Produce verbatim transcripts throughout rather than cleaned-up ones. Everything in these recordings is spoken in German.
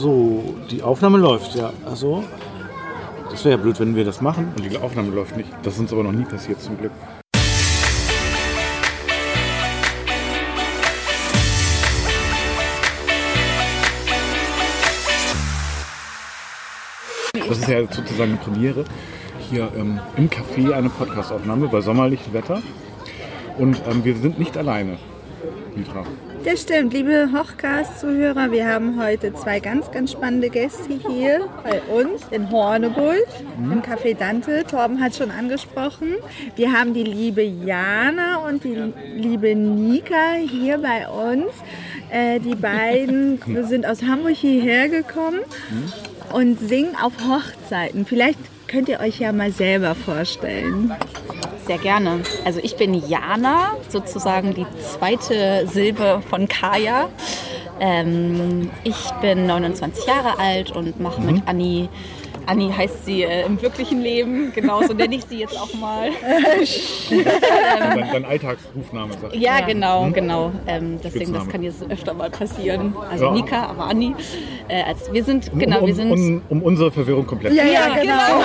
So, die Aufnahme läuft, ja. Also, das wäre ja blöd, wenn wir das machen und die Aufnahme läuft nicht. Das ist uns aber noch nie passiert, zum Glück. Das ist ja sozusagen eine Premiere. Hier ähm, im Café eine Podcastaufnahme bei sommerlichem Wetter. Und ähm, wir sind nicht alleine, Mitra. Das stimmt, liebe Hochcast-Zuhörer, wir haben heute zwei ganz, ganz spannende Gäste hier bei uns in Horneburg, mhm. im Café Dante. Torben hat schon angesprochen. Wir haben die liebe Jana und die liebe Nika hier bei uns. Äh, die beiden sind aus Hamburg hierher gekommen mhm. und singen auf Hochzeiten. Vielleicht könnt ihr euch ja mal selber vorstellen. Sehr gerne. Also ich bin Jana, sozusagen die zweite Silbe von Kaya. Ähm, ich bin neunundzwanzig Jahre alt und mache mhm. mit Anni, Anni heißt sie äh, im wirklichen Leben, genauso nenne ich sie jetzt auch mal. ähm, dein, dein Alltagsrufname, sagt Ja, ja, genau, mhm. genau. Ähm, deswegen, das kann jetzt öfter mal passieren. Also ja. Nika, aber Anni. Äh, als wir sind, genau, um, um, wir sind... Um, um unsere Verwirrung komplett. Ja, ja, genau.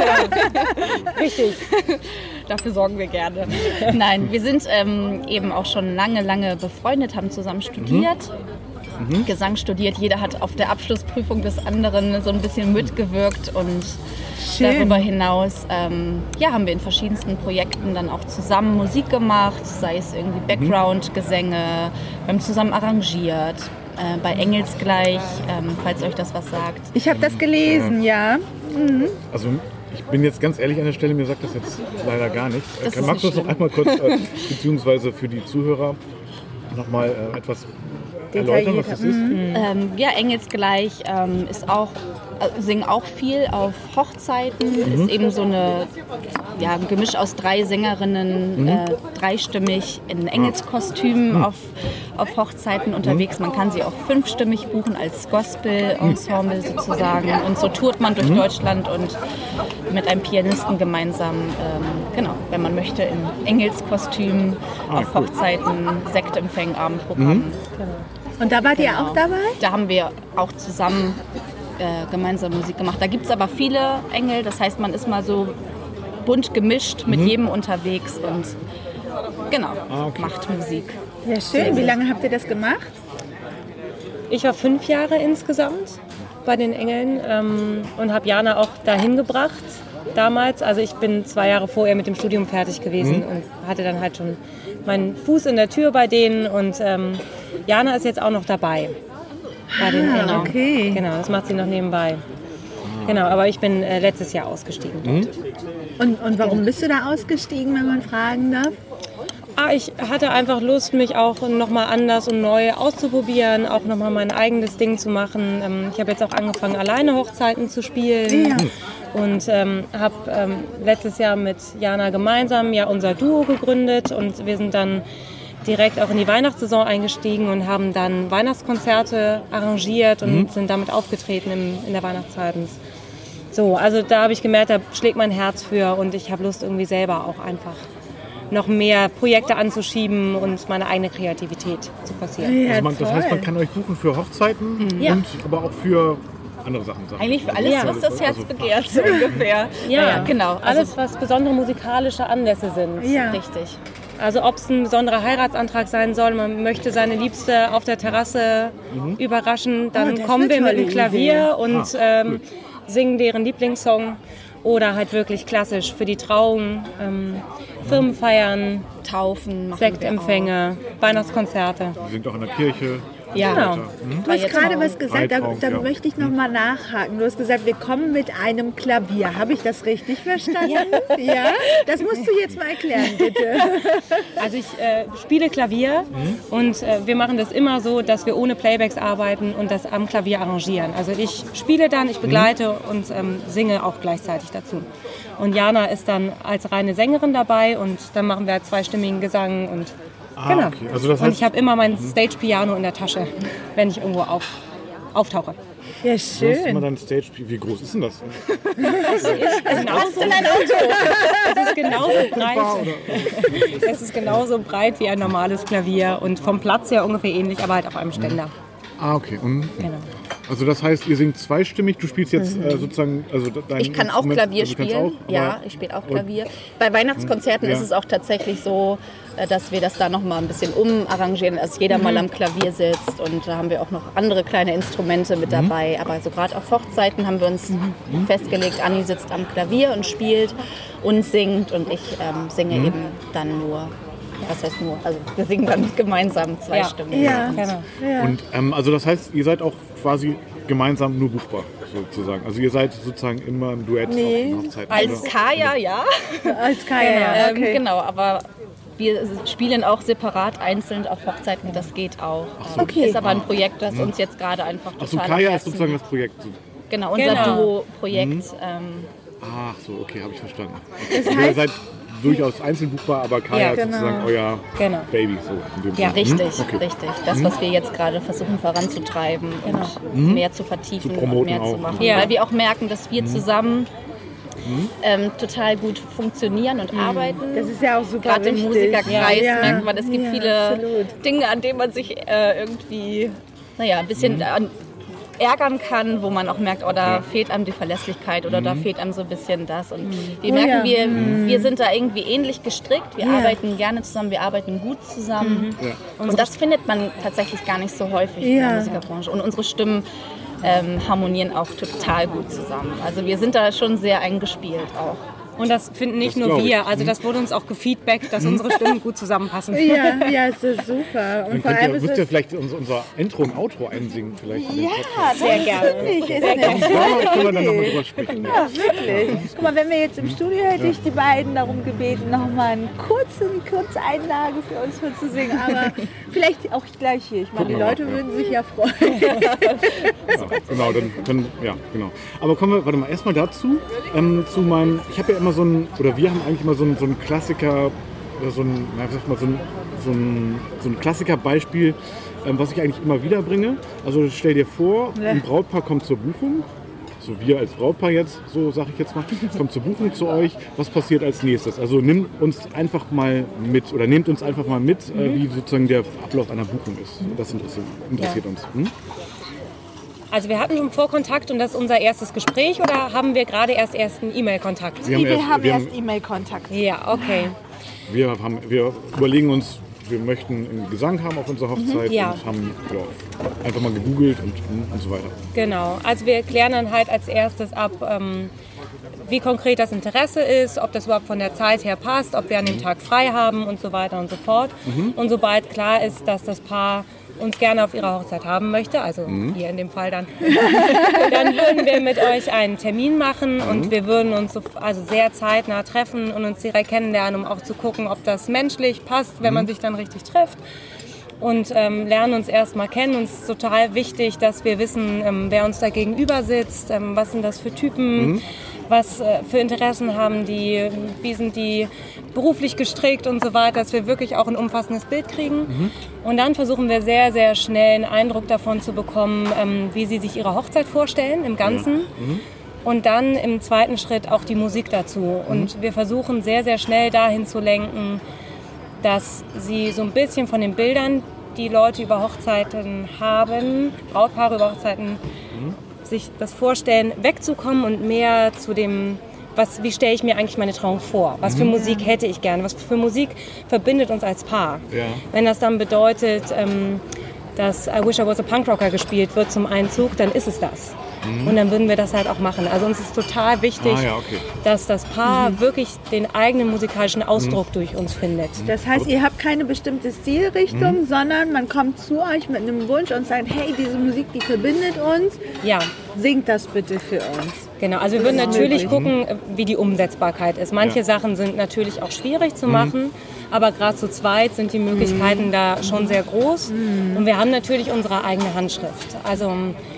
genau. Richtig. Dafür sorgen wir gerne. Nein, wir sind ähm, eben auch schon lange, lange befreundet, haben zusammen studiert. Mhm. Gesang studiert. Jeder hat auf der Abschlussprüfung des anderen so ein bisschen mitgewirkt und Schön. Darüber hinaus ähm, ja, haben wir in verschiedensten Projekten dann auch zusammen Musik gemacht, sei es irgendwie Background-Gesänge, wir haben zusammen arrangiert, äh, bei Engelsgleich, ähm, falls euch das was sagt. Ich habe das gelesen, ja. ja. Mhm. Also ich bin jetzt ganz ehrlich an der Stelle, mir sagt das jetzt leider gar nicht. Das Kann, magst du das noch einmal kurz, äh, beziehungsweise für die Zuhörer, nochmal äh, etwas erläutern, was das ist? Mhm. Ähm, ja, Engelsgleich ähm, ist auch, äh, singen auch viel auf Hochzeiten, mhm. ist eben so eine, ja, ein Gemisch aus drei Sängerinnen, mhm. äh, dreistimmig in Engelskostümen mhm. auf, auf Hochzeiten unterwegs. Man kann sie auch fünfstimmig buchen als Gospel-Ensemble sozusagen und so tourt man durch mhm. Deutschland und mit einem Pianisten gemeinsam, ähm, genau, wenn man möchte, in Engelskostümen ah, auf cool. Hochzeiten, Sektempfängen, Abendprogramm. Mhm. Genau. Und da wart genau. ihr auch dabei? Da haben wir auch zusammen äh, gemeinsam Musik gemacht. Da gibt es aber viele Engel, das heißt, man ist mal so bunt gemischt mit mhm. jedem unterwegs und genau, ah, okay. macht Musik. Ja, schön. Wie lange habt ihr das gemacht? Ich war fünf Jahre insgesamt bei den Engeln ähm, und habe Jana auch dahin gebracht damals. Also ich bin zwei Jahre vorher mit dem Studium fertig gewesen mhm. und hatte dann halt schon meinen Fuß in der Tür bei denen und ähm, Jana ist jetzt auch noch dabei bei den Engeln. Ah, okay. Genau, das macht sie noch nebenbei. Genau, aber ich bin äh, letztes Jahr ausgestiegen. Mhm. Und, und warum bist du da ausgestiegen, wenn man fragen darf? Ah, ich hatte einfach Lust, mich auch nochmal anders und neu auszuprobieren, auch nochmal mein eigenes Ding zu machen. Ähm, ich habe jetzt auch angefangen, alleine Hochzeiten zu spielen. Ja. Und ähm, habe ähm, letztes Jahr mit Jana gemeinsam ja unser Duo gegründet und wir sind dann direkt auch in die Weihnachtssaison eingestiegen und haben dann Weihnachtskonzerte arrangiert und mhm. sind damit aufgetreten im, in der Weihnachtszeit. So, also da habe ich gemerkt, da schlägt mein Herz für und ich habe Lust irgendwie selber auch einfach noch mehr Projekte anzuschieben und meine eigene Kreativität zu forcieren. Ja, also man, das heißt, man kann euch buchen für Hochzeiten mhm. ja. und aber auch für andere Sachen. Sachen. Eigentlich für alles, ja. was das Herz also begehrt, so ungefähr. Ja, ja, genau. Also alles, was besondere musikalische Anlässe sind. Ja. Richtig. Also ob es ein besonderer Heiratsantrag sein soll, man möchte seine Liebste auf der Terrasse mhm. überraschen, dann oh, kommen wir mit dem Klavier Idee. und ah, ähm, singen deren Lieblingssong. Oder halt wirklich klassisch für die Trauung, ähm, Firmenfeiern, Taufen, Sektempfänge, Weihnachtskonzerte. Wir sind auch in der Kirche. Ja. Genau. Mhm. Du hast gerade was gesagt, da, da ja. möchte ich noch mal nachhaken. Du hast gesagt, wir kommen mit einem Klavier. Habe ich das richtig verstanden? Ja. ja? Das musst du jetzt mal erklären, bitte. Also ich äh, spiele Klavier mhm. und äh, wir machen das immer so, dass wir ohne Playbacks arbeiten und das am Klavier arrangieren. Also ich spiele dann, ich begleite mhm. und ähm, singe auch gleichzeitig dazu. Und Jana ist dann als reine Sängerin dabei und dann machen wir halt zweistimmigen Gesang und Ah, genau. Okay. Also das heißt, und ich habe immer mein Stage-Piano in der Tasche, wenn ich irgendwo auf, auftauche. Ja, schön. Du hast immer dein Stage, wie groß ist denn das? Es ist genauso in ein Auto. Es ist genauso breit. Es ist genauso breit wie ein normales Klavier und vom Platz her ungefähr ähnlich, aber halt auf einem Ständer. Ah, okay. Mhm. Genau. Also das heißt, ihr singt zweistimmig, du spielst jetzt äh, sozusagen... Also dein Ich kann auch Instrument- Klavier also du kannst spielen. auch, Ja, aber- ich spiele auch Klavier. Bei Weihnachtskonzerten Ja. ist es auch tatsächlich so, äh, dass wir das da nochmal ein bisschen umarrangieren, dass jeder mal am Klavier sitzt. Und da haben wir auch noch andere kleine Instrumente mit dabei. Aber so gerade auf Hochzeiten haben wir uns festgelegt, Anni sitzt am Klavier und spielt und singt. Und ich ähm, singe Mhm. eben dann nur. Was heißt nur? Also wir singen dann gemeinsam zwei Ja. Stimmen. Ja. Genau. Ja. Und ähm, also das heißt, ihr seid auch quasi gemeinsam nur buchbar, sozusagen. Also ihr seid sozusagen immer im Duett Nee. auf den Hochzeiten. Als oder? Kaya, ja. Als Kaya, Ähm, okay. Genau, aber wir spielen auch separat einzeln auf Hochzeiten, das geht auch. so. Okay. Ist aber ein Projekt, das uns jetzt gerade einfach total Achso, am Kaya ist Herzen sozusagen liegt. das Projekt. So. Genau, unser Genau. Duo-Projekt. Mhm. Ähm, Ach so, okay, habe ich verstanden. Okay. Also ihr seid durchaus einzeln buchbar, aber Kaya Ja, ist genau. sozusagen euer Genau. Baby. So in dem Ja, Sinne. richtig, Mhm. Okay. richtig. Das, was wir jetzt gerade versuchen voranzutreiben und mehr zu vertiefen Zu promoten und mehr zu auch. machen. Ja. Weil wir auch merken, dass wir zusammen ähm, total gut funktionieren und arbeiten. Das ist ja auch super Gerade im wichtig. Musikerkreis Ja. merkt man, es gibt Ja, viele absolut. Dinge, an denen man sich äh, irgendwie, naja, ein bisschen an, ärgern kann, wo man auch merkt, oh, da fehlt einem die Verlässlichkeit oder da fehlt einem so ein bisschen das. Und wir Oh merken, ja. wir, wir sind da irgendwie ähnlich gestrickt. Wir Ja. arbeiten gerne zusammen, wir arbeiten gut zusammen. Ja. Und das findet man tatsächlich gar nicht so häufig in Ja. der Musikerbranche. Und unsere Stimmen ähm, harmonieren auch total gut zusammen. Also wir sind da schon sehr eingespielt auch. Und das finden nicht Das nur glaub ich. wir, also das wurde uns auch gefeedbackt, dass unsere Stimmen gut zusammenpassen. Ja, ja, es ist super. Und Dann vor könnt allem ihr, ist müsst ihr es... vielleicht unser, unser Intro und Outro einsingen. Vielleicht in den Ja, Podcast. sehr gerne. Ist eine Da können wir dann nochmal Idee. drüber sprechen. Ja, wirklich. Guck mal, wenn wir jetzt im Studio hätte ich die beiden darum gebeten, nochmal eine kurze, kurze Einlage für uns vorzusingen. Aber vielleicht auch gleich hier. Ich meine, die Gucken wir Leute mal, ja. würden sich ja freuen. Ja, genau, dann können, ja, genau. Aber kommen wir, warte mal, erstmal dazu, ähm, zu meinem, ich habe ja immer so ein, oder wir haben eigentlich immer so ein, so ein Klassiker, oder so ein, na, sag mal, so ein, so ein, so ein Klassikerbeispiel, ähm, was ich eigentlich immer wieder bringe. Also stell dir vor, ein Brautpaar kommt zur Buchung, so wir als Brautpaar jetzt, so sage ich jetzt mal, kommt zur Buchung zu euch, was passiert als nächstes? Also nimm uns einfach mal mit, oder nehmt uns einfach mal mit, äh, wie sozusagen der Ablauf einer Buchung ist. Das interessiert, interessiert uns. Hm? Also wir hatten schon Vorkontakt und das ist unser erstes Gespräch oder haben wir gerade erst ersten E-Mail-Kontakt? Wir Wir haben wir erst E-Mail-Kontakt. Ja, okay. Wir, haben, wir überlegen uns, wir möchten einen Gesang haben auf unserer Hochzeit Ja. und haben ja, einfach mal gegoogelt und, und so weiter. Genau. Also wir klären dann halt als erstes ab, ähm, wie konkret das Interesse ist, ob das überhaupt von der Zeit her passt, ob wir an dem Tag frei haben und so weiter und so fort. Und sobald klar ist, dass das Paar uns gerne auf ihrer Hochzeit haben möchte, also hier in dem Fall dann, dann würden wir mit euch einen Termin machen und wir würden uns so, also sehr zeitnah treffen und uns direkt kennenlernen, um auch zu gucken, ob das menschlich passt, wenn man sich dann richtig trifft. Und ähm, lernen uns erstmal kennen. Uns ist total wichtig, dass wir wissen, ähm, wer uns da gegenüber sitzt, ähm, was sind das für Typen, was äh, für Interessen haben die, wie sind die beruflich gestrickt und so weiter, dass wir wirklich auch ein umfassendes Bild kriegen. Und dann versuchen wir sehr, sehr schnell einen Eindruck davon zu bekommen, ähm, wie sie sich ihre Hochzeit vorstellen im Ganzen. Und dann im zweiten Schritt auch die Musik dazu. Und wir versuchen sehr, sehr schnell dahin zu lenken, dass sie so ein bisschen von den Bildern, die Leute über Hochzeiten haben, Brautpaare über Hochzeiten, sich das vorstellen, wegzukommen und mehr zu dem, was, wie stelle ich mir eigentlich meine Trauung vor? Was für Musik hätte ich gerne? Was für Musik verbindet uns als Paar? Ja. Wenn das dann bedeutet, ähm, dass I Wish I Was a Punk Rocker gespielt wird zum Einzug, dann ist es das. Und dann würden wir das halt auch machen. Also uns ist total wichtig, Ah, ja, okay. dass das Paar wirklich den eigenen musikalischen Ausdruck durch uns findet. Das heißt, ihr habt keine bestimmte Stilrichtung, sondern man kommt zu euch mit einem Wunsch und sagt, hey, diese Musik, die verbindet uns, Ja, singt das bitte für uns. genau. Also wir würden Das ist natürlich möglich. gucken, wie die Umsetzbarkeit ist. Manche Ja. Sachen sind natürlich auch schwierig zu machen, aber gerade zu zweit sind die Möglichkeiten da schon sehr groß. Und wir haben natürlich unsere eigene Handschrift. Also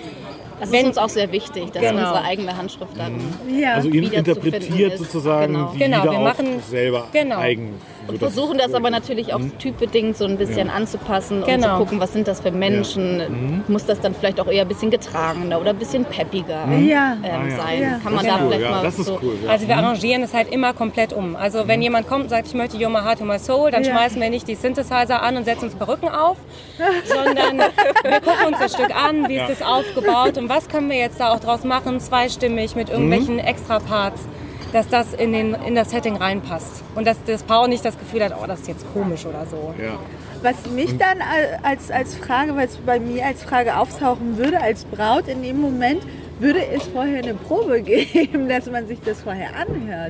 Das Wenn- ist uns auch sehr wichtig, dass Genau. unsere eigene Handschrift dann Ja. Also ihr wiederzufinden interpretiert ist. sozusagen Genau. die Genau, Lieder wir auch machen- selber genau. eigen. und sodass- versuchen das aber natürlich auch typbedingt so ein bisschen anzupassen und Genau. zu gucken, was sind das für Menschen. Muss das dann vielleicht auch eher ein bisschen getragener oder ein bisschen peppiger Ja. ähm, Ah, ja. sein? Ja. Kann Das man ist da cool, vielleicht ja, mal das ist so... cool. Ja. Also wir arrangieren es halt immer komplett um. Also wenn jemand kommt und sagt, ich möchte You're My Heart, You're My Soul, dann Ja. schmeißen wir nicht die Synthesizer an und setzen uns Perücken auf, sondern wir gucken uns das Stück an, wie ist es aufgebaut und haben, was können wir jetzt da auch draus machen, zweistimmig mit irgendwelchen mhm. Extra-Parts, dass das in, den, in das Setting reinpasst. Und dass das Paar nicht das Gefühl hat, oh, das ist jetzt komisch oder so. Ja. Was mich dann als, als Frage, weil es bei mir als Frage auftauchen würde, als Braut in dem Moment, würde es vorher eine Probe geben, dass man sich das vorher anhört?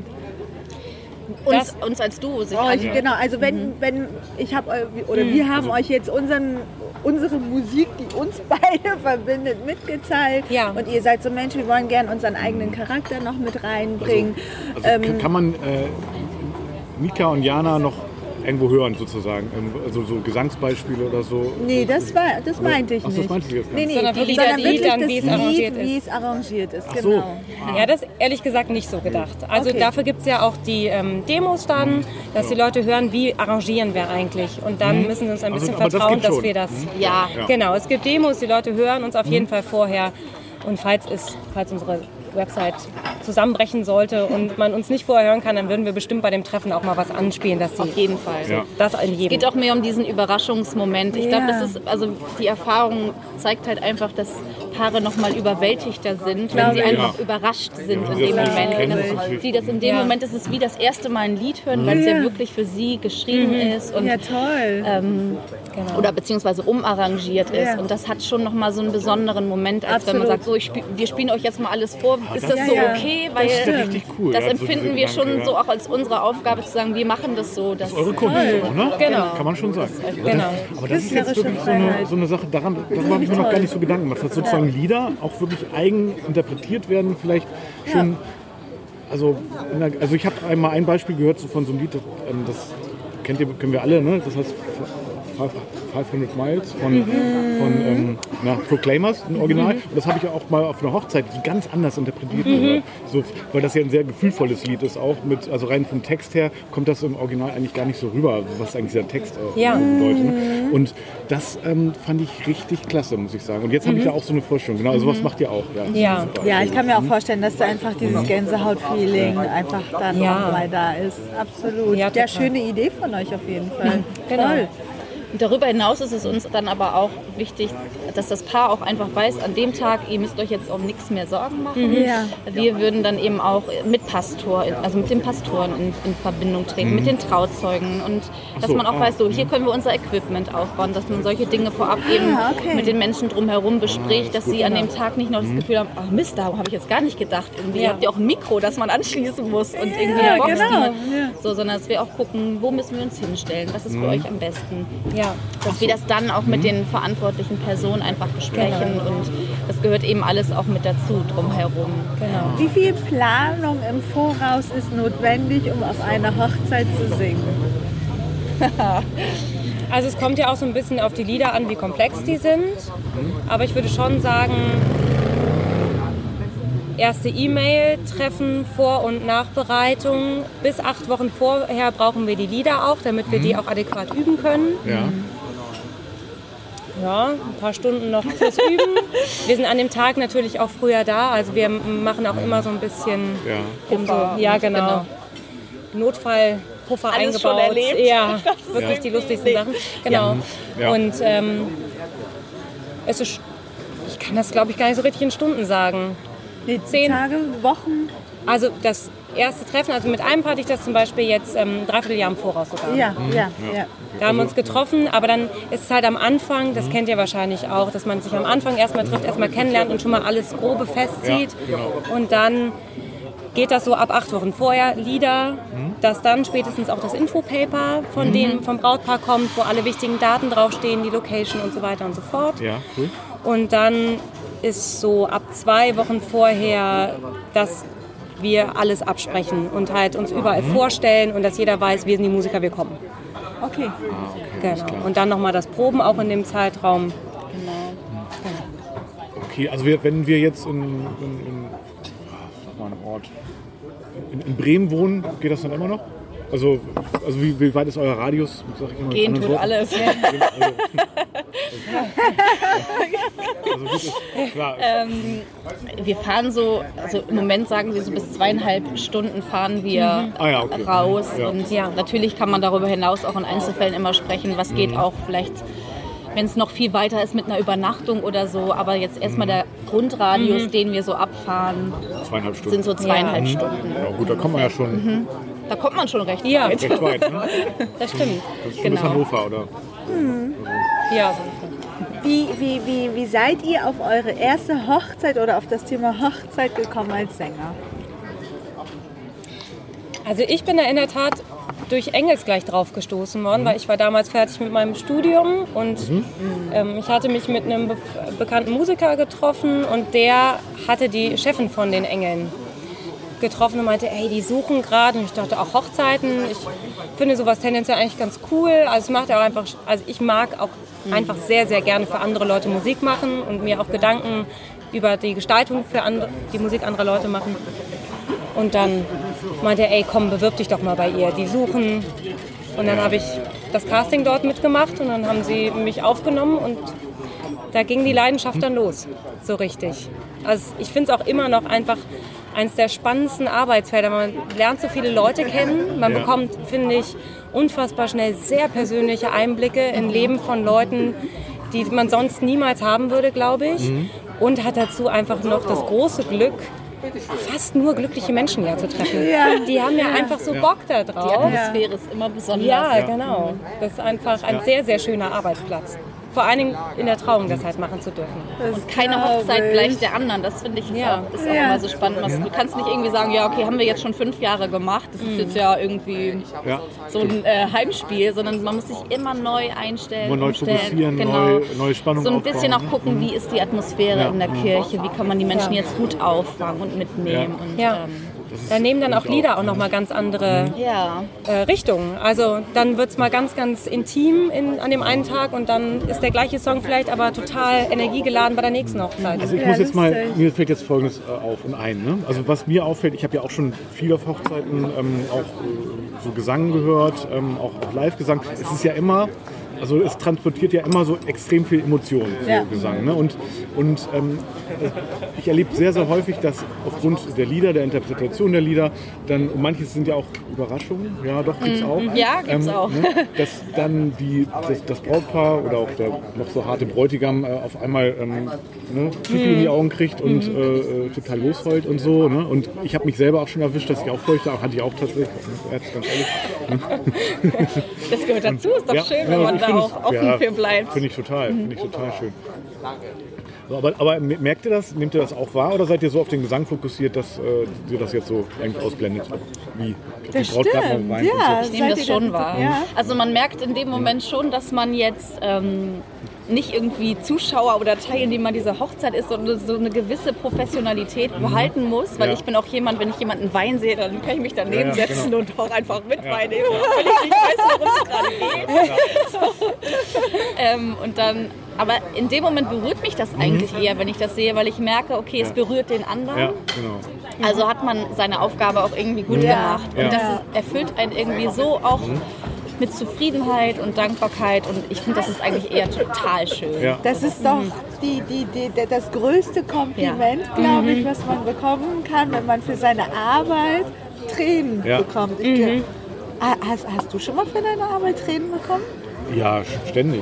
Uns, uns als Duo sich euch, anhört. Genau, also wenn, mhm. wenn ich habe oder mhm. wir haben also, euch jetzt unseren, unsere Musik, die uns beide verbindet, mitgeteilt ja. und ihr seid so Mensch, wir wollen gerne unseren eigenen Charakter noch mit reinbringen. Also, also ähm, kann man äh, Mika und Jana noch irgendwo hören sozusagen, also so Gesangsbeispiele oder so? Nee, das, war, das meinte ich Ach, nicht. das meinte ich jetzt gar nicht. Nee, nee, sondern wirklich, sondern das wirklich Lied, das wie es Lied, arrangiert ist. wie es arrangiert ist, Ach genau. So. Ah. Ja, das ist ehrlich gesagt nicht so gedacht. Also okay. dafür gibt es ja auch die ähm, Demos dann, dass die Leute hören, wie arrangieren wir eigentlich. Und dann mhm. müssen sie uns ein bisschen also, vertrauen, das dass wir das... Mhm. Ja. ja. Genau, es gibt Demos, die Leute hören uns auf mhm. jeden Fall vorher. Und falls, es, falls unsere Website zusammenbrechen sollte und man uns nicht vorher hören kann, dann würden wir bestimmt bei dem Treffen auch mal was anspielen. Dass auf jeden Fall. So, ja. Das in jedem. Es geht auch mehr um diesen Überraschungsmoment. Ich ja. glaube, das ist, also die Erfahrung zeigt halt einfach, dass Paare noch mal überwältigter sind, wenn sie einfach ja. überrascht sind ja, in dem Moment. Das, sie das in dem ja. Moment ist es wie das erste Mal ein Lied hören, weil es ja. ja wirklich für sie geschrieben mhm. ist und ja, toll. Ähm, genau. oder beziehungsweise umarrangiert ist. Ja. Und das hat schon noch mal so einen besonderen Moment, als Absolut. wenn man sagt, so ich spiel, wir spielen euch jetzt mal alles vor. Ah, ist das, das so ja, okay? Weil das ist ja richtig cool. Das ja, empfinden so wir Gedanke, schon ja. so auch als unsere Aufgabe zu sagen, wir machen das so. Das ist eure Kunst auch, ne? Genau. Kann man schon sagen. Genau. Aber das, aber das ist jetzt wirklich so eine, so eine Sache, daran, darüber habe ich mir noch gar nicht so Gedanken gemacht, dass sozusagen Lieder auch wirklich eigen interpretiert werden, vielleicht schon, ja. also, der, also ich habe einmal ein Beispiel gehört so von so einem Lied, das kennt ihr, kennen wir alle, ne? Das heißt fünfhundert Miles von, mhm. von ähm, na, Proclaimers, im Original. Mhm. Und das habe ich ja auch mal auf einer Hochzeit ganz anders interpretiert mhm. gehört. So, weil das ja ein sehr gefühlvolles Lied ist auch. Mit, also rein vom Text her kommt das im Original eigentlich gar nicht so rüber, was eigentlich dieser Text äh, ja. bedeutet. Ne? Und das ähm, fand ich richtig klasse, muss ich sagen. Und jetzt mhm. habe ich da auch so eine Vorstellung. Genau, also sowas macht ihr auch. Ja, ja. ja, ich kann mir auch vorstellen, dass da einfach dieses Gänsehaut-Feeling einfach dann ja. auch mal da ist. Absolut. Ja, ja, schöne Idee von euch auf jeden Fall. Genau. Toll. Und darüber hinaus ist es uns dann aber auch wichtig, dass das Paar auch einfach weiß, an dem Tag, ihr müsst euch jetzt um nichts mehr Sorgen machen. Mhm. Ja. Wir würden dann eben auch mit Pastor, also mit den Pastoren in, in Verbindung treten, mhm. mit den Trauzeugen und dass so, man auch ah, weiß, so hier können wir unser Equipment aufbauen, dass man solche Dinge vorab eben ah, okay. mit den Menschen drumherum bespricht, dass sie an dem Tag nicht noch das mhm. Gefühl haben, ach Mist, darum habe ich jetzt gar nicht gedacht. Irgendwie ja. habt ihr auch ein Mikro, das man anschließen muss und irgendwie ja, eine Box, genau. die man, ja. so, sondern dass wir auch gucken, wo müssen wir uns hinstellen, was ist für mhm. euch am besten. Ja. Dass wir das dann auch mit den verantwortlichen Personen einfach besprechen genau. und das gehört eben alles auch mit dazu drumherum. Genau. Wie viel Planung im Voraus ist notwendig, um auf einer Hochzeit zu singen? Also es kommt ja auch so ein bisschen auf die Lieder an, wie komplex die sind, aber ich würde schon sagen, erste E-Mail, Treffen, Vor- und Nachbereitung. Bis acht Wochen vorher brauchen wir die Lieder auch, damit wir die auch adäquat üben können. Ja. Ja, ein paar Stunden noch fürs Üben. Wir sind an dem Tag natürlich auch früher da, also wir machen auch immer so ein bisschen Ja. Puffer. So, ja, genau. Genau. Notfallpuffer Alles eingebaut. schon erlebt. Ja, Das ist wirklich ja. die lustigsten Sachen. Genau. Ja. Und ähm, es ist, ich kann das glaube ich gar nicht so richtig in Stunden sagen. Nee, Zehn Tage, Wochen? Also das erste Treffen, also mit einem hatte ich das zum Beispiel jetzt ähm, dreiviertel Jahr im Voraus sogar. Ja, ja, ja. Da haben wir uns getroffen, aber dann ist es halt am Anfang, das kennt ihr wahrscheinlich auch, dass man sich am Anfang erstmal trifft, erstmal kennenlernt und schon mal alles Grobe festzieht. Ja, genau. Und dann geht das so ab acht Wochen vorher, Lieder, mhm. dass dann spätestens auch das Infopaper von mhm. dem, vom Brautpaar kommt, wo alle wichtigen Daten draufstehen, die Location und so weiter und so fort. Ja, cool. Und dann ist so ab zwei Wochen vorher, dass wir alles absprechen und halt uns überall mhm. vorstellen und dass jeder weiß, wir sind die Musiker, wir kommen. Okay. Ah, okay. Genau. Und dann nochmal das Proben auch in dem Zeitraum. Okay, also wir, wenn wir jetzt in, in, in, sag mal einen Ort, in, in Bremen wohnen, geht das dann immer noch? Also, also wie, wie weit ist euer Radius? Sag ich immer Gehen tut Worten. alles. Also, gut ist, klar. ähm, wir fahren so, also im Moment sagen wir so bis zweieinhalb Stunden fahren wir Mhm. ah, ja, okay. raus. Ja. Und Ja. natürlich kann man darüber hinaus auch in Einzelfällen immer sprechen, was geht Mhm. auch vielleicht wenn es noch viel weiter ist mit einer Übernachtung oder so. Aber jetzt erstmal der Grundradius, mhm. den wir so abfahren, zweieinhalb Stunden. sind so zweieinhalb ja. Stunden. Ja gut, da kommt man ja schon... Mhm. Da kommt man schon recht ja. weit. Recht weit, ne? Das stimmt. Das ist genau. bis Hannover, oder? Mhm. Ja. Wie, wie, wie, wie seid ihr auf eure erste Hochzeit oder auf das Thema Hochzeit gekommen als Sänger? Also ich bin da in der Tat durch Engels gleich drauf gestoßen worden, mhm. weil ich war damals fertig mit meinem Studium und mhm. ähm, ich hatte mich mit einem be- bekannten Musiker getroffen und der hatte die Chefin von den Engeln getroffen und meinte, ey, die suchen gerade. Und ich dachte, auch Hochzeiten. Ich finde sowas tendenziell eigentlich ganz cool. Also es macht ja auch einfach, also ich mag auch mhm. einfach sehr, sehr gerne für andere Leute Musik machen und mir auch Gedanken über die Gestaltung für andere, die Musik anderer Leute machen. Und dann meinte er, ey, komm, bewirb dich doch mal bei ihr. Die suchen. Und dann habe ich das Casting dort mitgemacht und dann haben sie mich aufgenommen und da ging die Leidenschaft dann los, so richtig. Also ich finde es auch immer noch einfach eines der spannendsten Arbeitsfelder. Man lernt so viele Leute kennen, man ja. bekommt, finde ich, unfassbar schnell sehr persönliche Einblicke in Leben von Leuten, die man sonst niemals haben würde, glaube ich. Mhm. Und hat dazu einfach noch das große Glück, fast nur glückliche Menschen ja zu treffen. Ja. Die haben ja, ja einfach so ja. Bock da drauf. Die Atmosphäre ist immer besonders. Ja, genau. Das ist einfach ein ja. sehr, sehr schöner Arbeitsplatz. Vor allen Dingen in der Trauung das halt machen zu dürfen. Und keine Hochzeit gleich der anderen, das finde ich ja. auch, ist auch ja. immer so spannend. Du kannst nicht irgendwie sagen, ja okay, haben wir jetzt schon fünf Jahre gemacht, das ist mhm. jetzt ja irgendwie ja. so ein äh, Heimspiel, sondern man muss sich immer neu einstellen. Immer neu fokussieren, genau. neue, neue Spannung so ein aufbauen. bisschen auch gucken, wie ist die Atmosphäre ja. in der Kirche, wie kann man die Menschen ja. jetzt gut auffangen und mitnehmen. Ja. Und, ja. ähm, Da nehmen dann auch Lieder auch nochmal ganz andere ja. äh, Richtungen. Also dann wird es mal ganz, ganz intim in, an dem einen Tag und dann ist der gleiche Song vielleicht aber total energiegeladen bei der nächsten Hochzeit. Also ich muss jetzt mal, mir fällt jetzt Folgendes äh, auf und ein. Ne? Also was mir auffällt, ich habe ja auch schon viel auf Hochzeiten ähm, auch äh, so Gesang gehört, ähm, auch, auch Live-Gesang. Es ist ja immer... Also es transportiert ja immer so extrem viel Emotionen, so ja. Gesang. Ne? Und, und ähm, ich erlebe sehr, sehr häufig, dass aufgrund der Lieder, der Interpretation der Lieder, dann, und manches sind ja auch Überraschungen, ja doch, gibt's auch. Ja, gibt's ähm, auch. Ne? Dass dann die, das, das Brautpaar oder auch der noch so harte Bräutigam äh, auf einmal ähm, ne, Pipi in die Augen kriegt und mhm. äh, total losheult und so. Ne? Und ich habe mich selber auch schon erwischt, dass ich auch feuchte, hatte ich auch tatsächlich, jetzt ganz ehrlich. Das gehört dazu, ist doch ja, schön, wenn man da auch offen ja, für bleibt. Finde ich total, finde ich total schön. So, aber, aber merkt ihr das, nehmt ihr das auch wahr oder seid ihr so auf den Gesang fokussiert, dass äh, ihr das jetzt so eigentlich ausblendet? Wie das die Braut gerade mal weint ja, so. Ich nehme das schon wahr. Ja. Also man merkt in dem Moment schon, dass man jetzt ähm, nicht irgendwie Zuschauer oder Teilnehmer dieser Hochzeit ist, sondern so eine gewisse Professionalität mhm. behalten muss, weil ja. ich bin auch jemand, wenn ich jemanden weinen sehe, dann kann ich mich daneben ja, ja, setzen genau. und auch einfach mit ja. weinen, wenn ich nicht weiß, worum es gerade geht. Ja. So. ähm, und dann, aber in dem Moment berührt mich das eigentlich mhm. eher, wenn ich das sehe, weil ich merke, okay, es berührt den anderen. Ja, genau. Also hat man seine Aufgabe auch irgendwie gut ja. gemacht. Und ja. das erfüllt einen irgendwie so auch mhm. mit Zufriedenheit und Dankbarkeit und ich finde, das ist eigentlich eher total schön. Ja. Das ist doch mhm. die, die, die, das größte Kompliment, ja. glaube ich, was man bekommen kann, wenn man für seine Arbeit Tränen ja. bekommt. Ich, mhm. hast, hast du schon mal für deine Arbeit Tränen bekommen? Ja, ständig.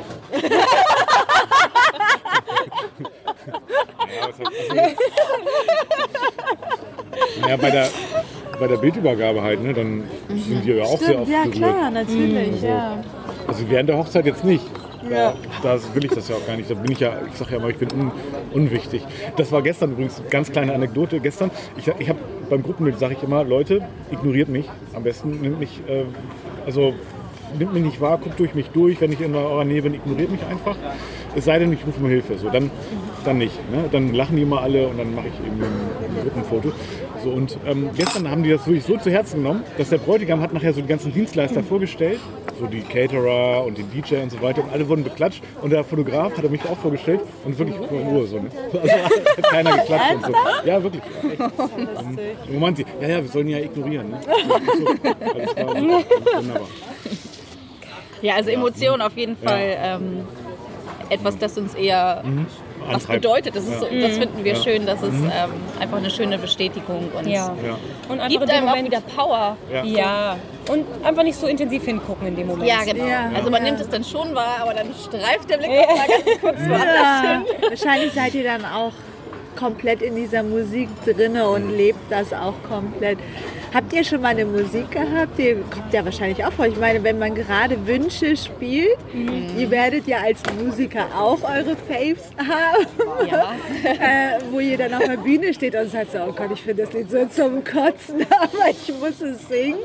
ja, bei der, bei der Bildübergabe halt, ne, dann mhm. sind wir ja auch Stimmt, sehr oft ja berührt. klar, natürlich, also, ja. Also während der Hochzeit jetzt nicht. Ja. Da will ich das ja auch gar nicht. Da bin ich ja, ich sag ja immer, ich bin un, unwichtig. Das war gestern übrigens eine ganz kleine Anekdote. Gestern, ich, ich habe beim Gruppenbild sage ich immer, Leute, ignoriert mich am besten, nimmt mich, äh, also nimmt mich nicht wahr, guckt durch mich durch, wenn ich in eurer Nähe bin, ignoriert mich einfach. Es sei denn, ich rufe mir Hilfe. So, dann, dann nicht. Ne? Dann lachen die immer alle und dann mache ich eben ein, ein Gruppenfoto. So, und ähm, gestern haben die das wirklich so zu Herzen genommen, dass der Bräutigam hat nachher so die ganzen Dienstleister vorgestellt, so die Caterer und den D J und so weiter, und alle wurden beklatscht und der Fotograf hat er mich auch vorgestellt und wirklich in Ruhe so. Ne? Also hat keiner geklatscht und so. Ja, wirklich. Ja, echt. Wo meint sie? Ja, ja, wir sollen ja ignorieren. Ne? So, alles klar, wunderbar. Ja, also Emotionen auf jeden Fall. Ja. Ähm, etwas, das uns eher mhm. was antreibt. bedeutet. Das, ist so, das finden wir Ja. schön, das ist ähm, einfach eine schöne Bestätigung und Ja. Ja. Und einfach gibt in dem einem auch Moment, wieder Power. Ja. ja. Und einfach nicht so intensiv hingucken in dem Moment. Ja, genau. Ja. Also man Ja. nimmt es dann schon wahr, aber dann streift der Blick auch mal ganz kurz woanders Ja. hin. Wahrscheinlich seid ihr dann auch komplett in dieser Musik drinne und lebt das auch komplett. Habt ihr schon mal eine Musik gehabt? Ihr kommt ja wahrscheinlich auch vor. Ich meine, wenn man gerade Wünsche spielt, ihr werdet ja als Musiker auch eure Faves haben, Ja. äh, wo ihr dann auf der Bühne steht und sagt so, oh Gott, ich finde das Lied so zum Kotzen, aber ich muss es singen.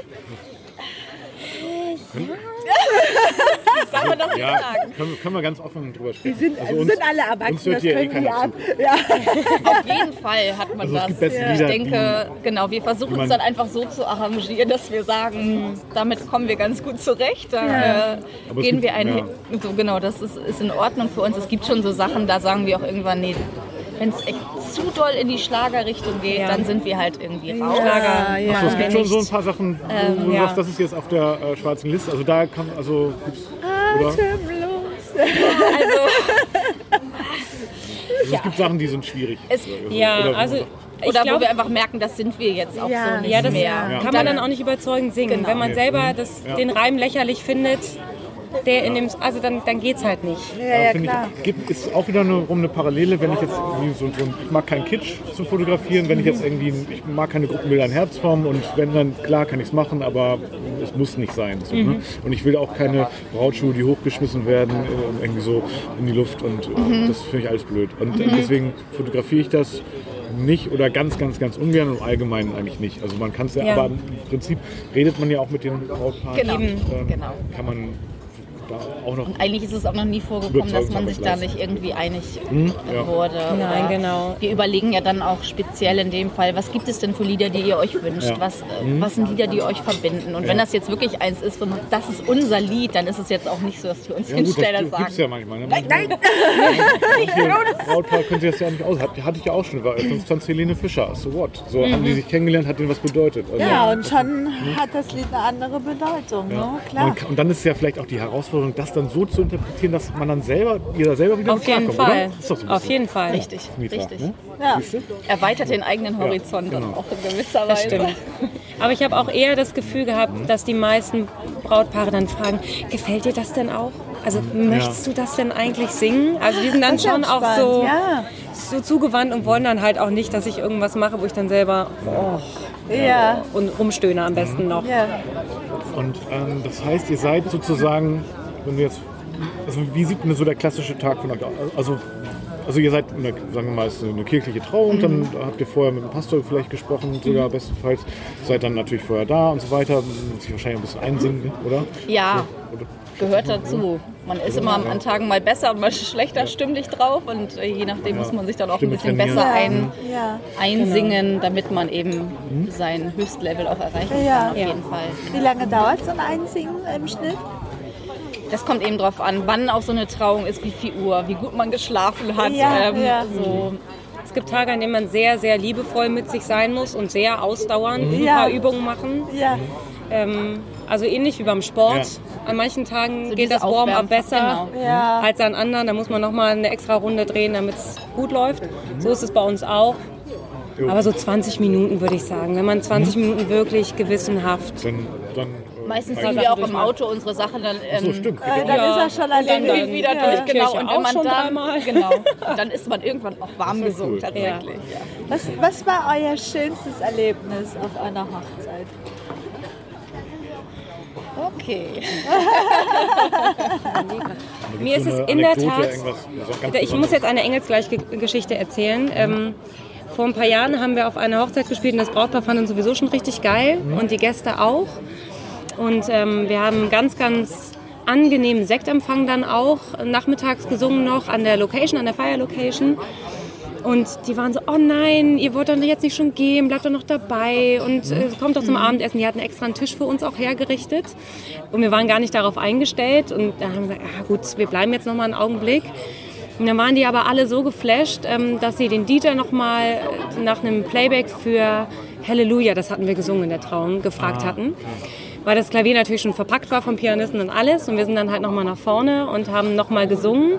Das soll man doch nicht Ja, sagen. können, können wir ganz offen drüber Die sprechen. sind, Also also uns- sind alle uns erwachsen, hört das hier eh können die keiner ab. zu. Ja. Auf jeden Fall hat man Also es das. gibt beste ich Lieder, denke, genau, wir versuchen man- es dann einfach so zu arrangieren, dass wir sagen, damit kommen wir ganz gut zurecht. Da äh, Aber es gehen gibt- wir ein. ja. So, genau, das ist, ist in Ordnung für uns. Es gibt schon so Sachen, da sagen wir auch irgendwann, nee, wenn es echt zu doll in die Schlagerrichtung geht, Ja. dann sind wir halt irgendwie raus. Schlager. Ja, Achso, es ja. gibt schon so ein paar Sachen, wo du ja. sagst, das ist jetzt auf der äh, schwarzen Liste. Also da kann, also gibt's, oder? Also Atemlos. es gibt Sachen, die sind schwierig. Es- Ja, Oder- also ich Oder wo glaube, wir einfach merken, das sind wir jetzt auch Ja. so nicht ja, das mehr. Ja. kann man dann auch nicht überzeugend singen. Genau. Wenn man selber das, Ja. den Reim lächerlich findet, der in dem, also dann, dann geht's halt nicht. Ja, ja, finde klar. ich, gibt, ist auch wieder eine, rum eine Parallele, wenn ich jetzt irgendwie so, so ich mag keinen Kitsch zu fotografieren, wenn ich jetzt irgendwie, ich mag keine Gruppenbilder in Herzform und wenn dann, klar kann ich es machen, aber es muss nicht sein. So, ne? Und ich will auch keine Brautschuhe, die hochgeschmissen werden, äh, irgendwie so in die Luft und äh, das finde ich alles blöd. Und äh, deswegen fotografiere ich das nicht oder ganz, ganz, ganz ungern und im Allgemeinen eigentlich nicht. Also man kann es ja, Ja. aber im Prinzip redet man ja auch mit den Brautpaaren. Genau, ähm, genau. Kann man da auch noch Eigentlich ist es auch noch nie vorgekommen, dass man sich da nicht irgendwie einig ja. wurde. Nein, oder genau. Wir überlegen ja dann auch speziell in dem Fall, was gibt es denn für Lieder, die ihr euch wünscht? Ja. Was, äh, was sind Lieder, die euch verbinden? Und wenn das jetzt wirklich eins ist, von, das ist unser Lied, dann ist es jetzt auch nicht so, dass wir uns Ja gut, hinstellen und das gibt es sagen, ja manchmal. Ne? Nein, nein! Brautpaar könnte das ja auch nicht aus. Hat- Hatte ich ja auch schon über Eröffnungstanz Helene Fischer. So what? So haben die sich kennengelernt, hat denen was bedeutet. Also, Ja, und schon hat das Lied eine andere Bedeutung, ne? Klar. Man kann- Und dann ist ja vielleicht auch die Herausforderung, das dann so zu interpretieren, dass man dann selber, ihr da selber wieder Auf jeden klarkommt, Fall. oder? Ist doch so ein Auf bisschen jeden Fall. richtig, Mitra, richtig. Ne? Ja. Siehst du? Erweitert den eigenen Horizont dann genau. auch in gewisser Das Weise. stimmt. Aber ich habe auch eher das Gefühl gehabt, dass die meisten Brautpaare dann fragen, gefällt dir das denn auch? Also möchtest du das denn eigentlich singen? Also die sind dann Das ist schon auch spannend, so, ja. so zugewandt und wollen dann halt auch nicht, dass ich irgendwas mache, wo ich dann selber oh, Ja, und rumstöhne am besten noch. ja. Und ähm, das heißt, ihr seid sozusagen, wenn du jetzt, also wie sieht denn so der klassische Tag von euch aus? Also, also ihr seid, eine, sagen wir mal, es ist eine kirchliche Trauung, dann habt ihr vorher mit dem Pastor vielleicht gesprochen, sogar bestenfalls, seid dann natürlich vorher da und so weiter, muss sich wahrscheinlich ein bisschen einsingen, oder? Ja, Oder? gehört dazu. Man ist immer an Tagen mal besser und mal schlechter stimmlich drauf und äh, je nachdem muss man sich dann auch Stimme ein bisschen trainieren. besser ein, Ja. einsingen, damit man eben sein Höchstlevel auch erreichen Ja. kann, auf Ja. jeden Fall. Wie lange dauert so ein Einsingen im Schnitt? Das kommt eben drauf an, wann auch so eine Trauung ist, wie viel Uhr, wie gut man geschlafen hat. Ja, ähm, ja. So. Es gibt Tage, an denen man sehr, sehr liebevoll mit sich sein muss und sehr ausdauernd ein Ja. paar Übungen machen. Ja. Ähm, also ähnlich wie beim Sport. Ja. An manchen Tagen So geht diese das Warm-up Aufwärmen- besser genau. Ja. als an anderen. Da muss man nochmal eine extra Runde drehen, damit es gut läuft. So ist es bei uns auch. Aber so zwanzig Minuten würde ich sagen. Wenn man zwanzig Minuten wirklich gewissenhaft. Dann, dann, äh, Meistens reicht- ziehen wir auch im Auto unsere Sachen dann ähm, So, stimmt. Äh, dann Ja. ist er schon erledigt. irgendwie wieder Ja. durch. Genau. Kirche Und auch wenn man schon dann, dreimal. genau, und dann ist man irgendwann auch warm Das ist ja gesungen cool. tatsächlich. Ja. Was, was war euer schönstes Erlebnis auf einer Hochzeit? Okay. Mir ist so es eine in der Anekdote, Tat. irgendwas, was ganz Ich muss Besonderes. jetzt eine Engelsgleichgeschichte erzählen. Ähm, vor ein paar Jahren haben wir auf einer Hochzeit gespielt und das Brautpaar fand uns sowieso schon richtig geil und die Gäste auch. Und ähm, wir haben einen ganz, ganz angenehmen Sektempfang dann auch nachmittags gesungen noch an der Location, an der Fire-Location. Und die waren so, oh nein, ihr wollt doch jetzt nicht schon gehen, bleibt doch noch dabei und äh, kommt doch zum Abendessen. Die hatten extra einen Tisch für uns auch hergerichtet und wir waren gar nicht darauf eingestellt. Und dann haben wir gesagt, ah, gut, wir bleiben jetzt noch mal einen Augenblick. Und dann waren die aber alle so geflasht, ähm, dass sie den Dieter noch mal nach einem Playback für Halleluja, das hatten wir gesungen in der Trauung, gefragt hatten. Weil das Klavier natürlich schon verpackt war vom Pianisten und alles. Und wir sind dann halt noch mal nach vorne und haben noch mal gesungen.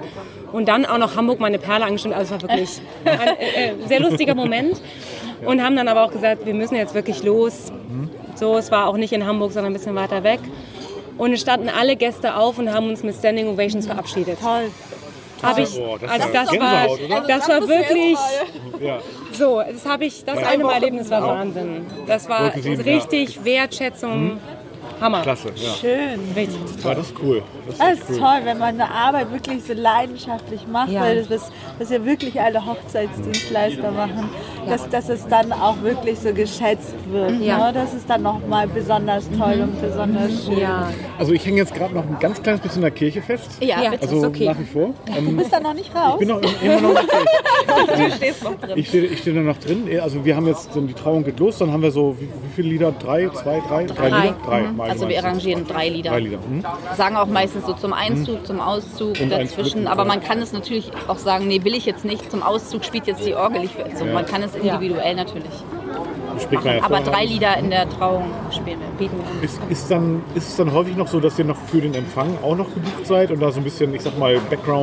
Und dann auch noch Hamburg meine Perle angestimmt. Also es war wirklich ein äh, sehr lustiger Moment. Und haben dann aber auch gesagt, wir müssen jetzt wirklich los. So, es war auch nicht in Hamburg, sondern ein bisschen weiter weg. Und es standen alle Gäste auf und haben uns mit Standing Ovations verabschiedet. Toll. Hab ich, Oh, das also war das war, Gänsehaut, oder? das war wirklich, Ja. so, das habe ich, das eine Mal Erlebnis war Wahnsinn. Das war Wolke sieben, richtig Wertschätzung, Hammer. Klasse, ja. Schön. Richtig. Ja, das ist cool. Das ist Das echt ist cool. toll, wenn man eine Arbeit wirklich so leidenschaftlich macht, Ja. weil das, was ja wirklich alle Hochzeitsdienstleister machen, dass, dass es dann auch wirklich so geschätzt wird. Ja. Ne? Das ist dann nochmal besonders toll und besonders schön. Ja, Also ich hänge jetzt gerade noch ein ganz kleines bisschen in der Kirche fest. Ja, Ja. bitte. Also ist okay. nach wie vor. Ähm, Du bist da noch nicht raus? ich bin noch immer noch in der Kirche. Du stehst noch drin. Ich stehe, ich stehe da noch drin. Also wir haben jetzt, die Trauung geht los, dann haben wir so, wie, wie viele Lieder? Drei, zwei, drei? Drei, Lieder? Drei. mal Also wir meistens. arrangieren drei Lieder. Drei Lieder. Hm? Sagen auch meistens so zum Einzug, zum Auszug, Und dazwischen. eins Aber mit- man kann es natürlich auch sagen, nee, will ich jetzt nicht. Zum Auszug spielt jetzt die Orgel. Ich, also man kann es individuell natürlich. Spricht man ja Aber vorher drei an. Lieder in der Trauung spielen wir, bieten wir. Ist, ist, dann, ist es dann häufig noch so, dass ihr noch für den Empfang auch noch gebucht seid und da so ein bisschen, ich sag mal,